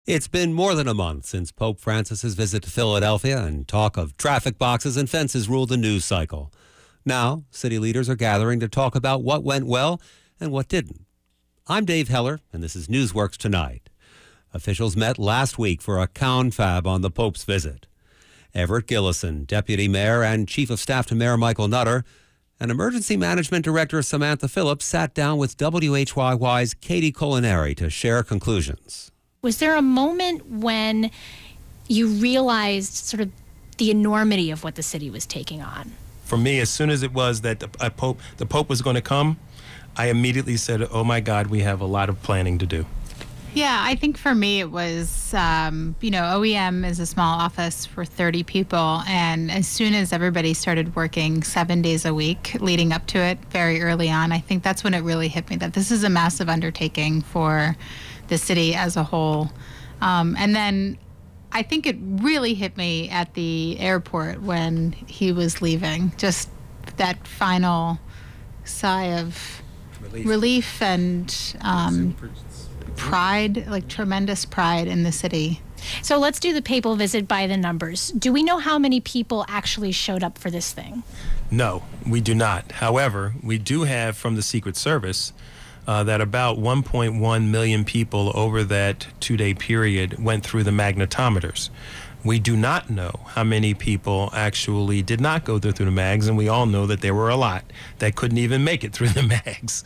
It's been more than a month since Pope Francis's visit to Philadelphia, and talk of traffic boxes and fences ruled the news cycle. Now, city leaders are gathering to talk about what went well and what didn't. I'm Dave Heller, and this is Newsworks Tonight. Officials met last week for a confab on the Pope's visit. Everett Gillison, Deputy Mayor and Chief of Staff to Mayor Michael Nutter, and Emergency Management Director Samantha Phillips sat down with WHYY's Katie Culinary to share conclusions. Was there a moment when you realized sort of the enormity of what the city was taking on? For me, as soon as it was that the Pope was going to come, I immediately said, oh my God, we have a lot of planning to do. Yeah, I think for me it was, OEM is a small office for 30 people. And as soon as everybody started working 7 days a week leading up to it very early on, I think that's when it really hit me that this is a massive undertaking for the city as a whole. And then I think it really hit me at the airport when he was leaving. Just that final sigh of relief and pride, like tremendous pride in the city. So let's do the papal visit by the numbers. Do we know how many people actually showed up for this thing? No, we do not. However, we do have from the Secret Service that about 1.1 million people over that 2-day period went through the magnetometers. We do not know how many people actually did not go through the mags, and we all know that there were a lot that couldn't even make it through the mags.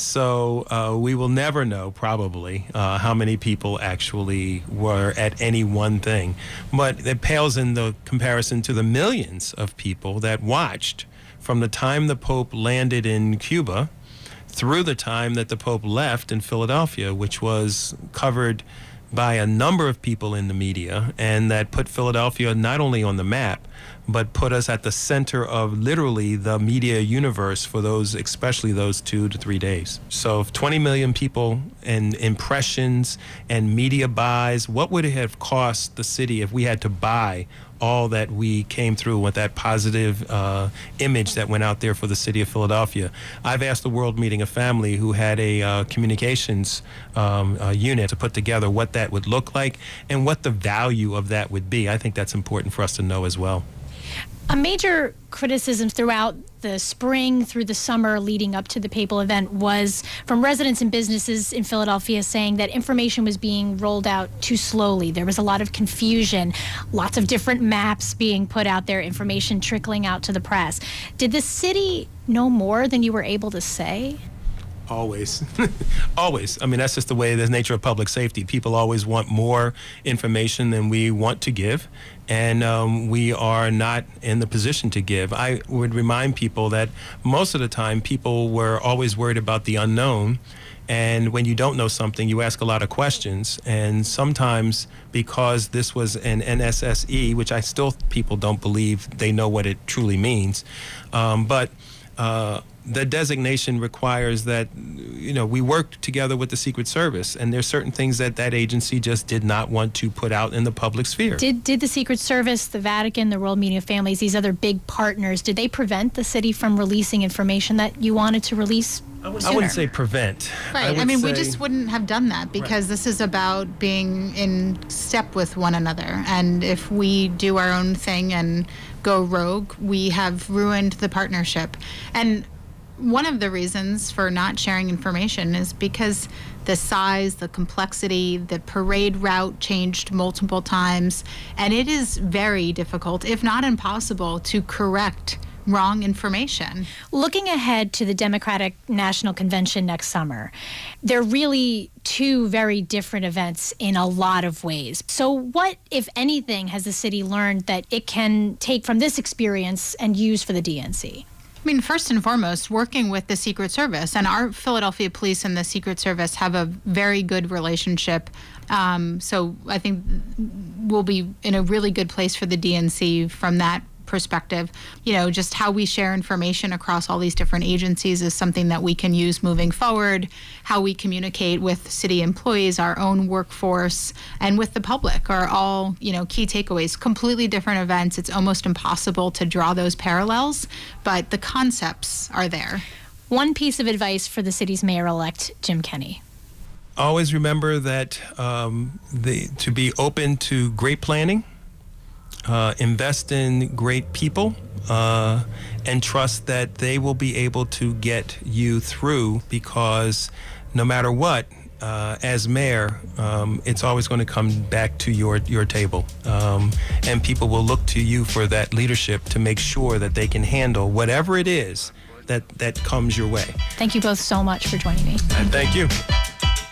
So we will never know, probably, how many people actually were at any one thing. But it pales in the comparison to the millions of people that watched from the time the Pope landed in Cuba through the time that the Pope left in Philadelphia, which was covered by a number of people in the media, and that put Philadelphia not only on the map, but put us at the center of literally the media universe for those, especially those 2 to 3 days. So if 20 million people and impressions and media buys, what would it have cost the city if we had to buy all that we came through with that positive image that went out there for the city of Philadelphia? I've asked the World Meeting of Family, who had a communications unit, to put together what that would look like and what the value of that would be. I think that's important for us to know as well. A major criticism throughout the spring through the summer leading up to the papal event was from residents and businesses in Philadelphia saying that information was being rolled out too slowly. There was a lot of confusion, lots of different maps being put out there, information trickling out to the press. Did the city know more than you were able to say? Always. Always. I mean, that's just the way, the nature of public safety. People always want more information than we want to give, and we are not in the position to give. I would remind people that most of the time people were always worried about the unknown, and when you don't know something, you ask a lot of questions, and sometimes because this was an NSSE, which I still, people don't believe they know what it truly means, but the designation requires that, we work together with the Secret Service, and there's certain things that that agency just did not want to put out in the public sphere. Did the Secret Service, the Vatican, the World Meeting of Families, these other big partners, did they prevent the city from releasing information that you wanted to release sooner? I wouldn't say prevent. Right. We just wouldn't have done that because This is about being in step with one another. And if we do our own thing and go rogue, we have ruined the partnership. And one of the reasons for not sharing information is because the size, the complexity, the parade route changed multiple times, and it is very difficult, if not impossible, to correct wrong information. Looking ahead to the Democratic National Convention next summer, they're really two very different events in a lot of ways. So what, if anything, has the city learned that it can take from this experience and use for the DNC? First and foremost, working with the Secret Service, and our Philadelphia Police and the Secret Service have a very good relationship. So I think we'll be in a really good place for the DNC from that perspective. Just how we share information across all these different agencies is something that we can use moving forward. How we communicate with city employees, our own workforce, and with the public are all, key takeaways. Completely different events. It's almost impossible to draw those parallels, but the concepts are there. One piece of advice for the city's mayor-elect, Jim Kenney. always remember that to be open to great planning, invest in great people, and trust that they will be able to get you through, because no matter what, as mayor, it's always going to come back to your table. And people will look to you for that leadership to make sure that they can handle whatever it is that comes your way. Thank you both so much for joining me. And thank you.